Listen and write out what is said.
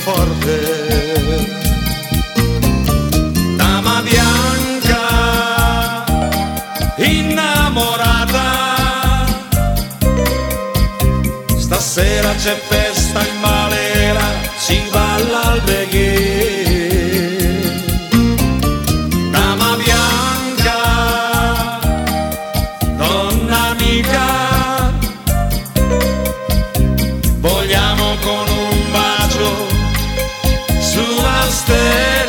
forte. Dama bianca, innamorata, stasera c'è festa in Valera, si balla al beghe. Dama bianca, donna amica, vogliamo con un bacio sulla stella